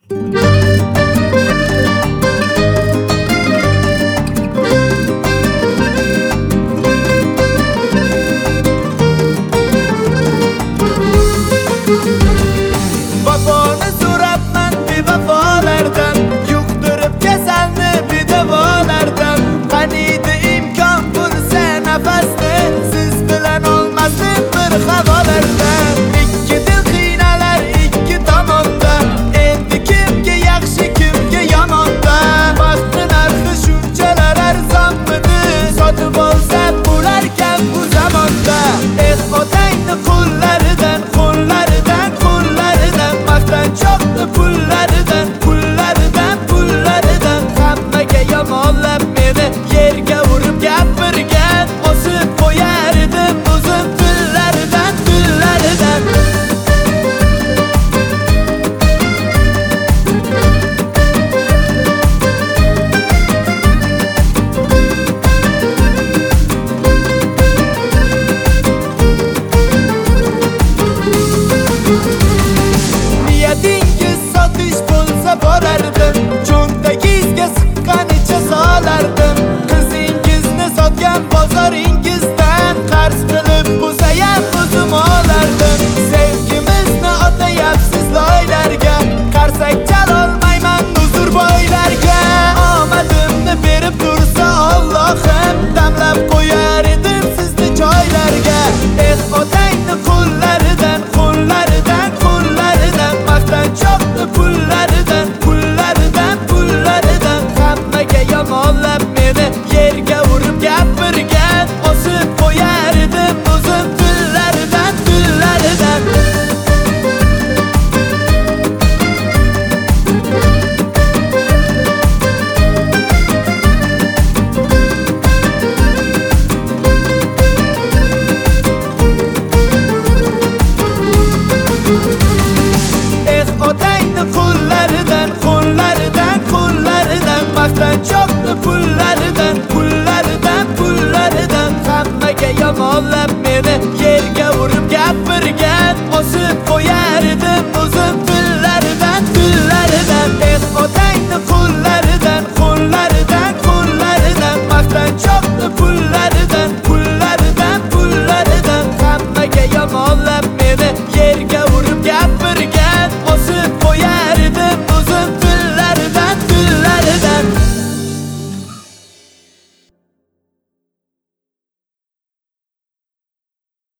Vafoni so'rabman bevafolardan, yuqtirib kasalni bedavolardan. Qaniydi imkon bo'lsa nafasni, siz bilan olmasdim bir havolardan. Ikki dil qiynalar ikki tomonda, endi kimga yaxshi kimga yomonda. Vaqtni narxi shunchalar arzonmidi, sotib olsa bo'larkan bu zamonda. Otangni qo'llaridan qo'llaridan qo'llaridan, maqtanchoqni pullaridan pullaridan pullaridan. Hammaga yomonlab meni yerga urib gapirgan, osib qo'yar edim o'zim tillaridan tillaridan. Niyatingiz sotish bo'lsa borardim, cho'ntagingizga siqqanicha solardim. Qizingizni sotgan bozoringizdan qarz qilib bo'lsayam o'zim olardim. Sevgimizni otayapsiz loylarga, qarsak chalolmayman huzur boylarga. Omadimni berib tursa Allohim, damlab qo'yar edim sizni joylarga. Otangni qo'llaridan qo'llaridan qo'llaridan, maqtanchoqni pullaridan pullaridan pullaridan. Hammaga yomonlab meni yerga urib gapirgan, osib qo'yar edim o'zim tillaridan tillaridan. Otangni qo'llaridan qo'llaridan qo'llaridan, maqtanchoqni pullaridan pullaridan pullaridan. Hammaga yomonlab meni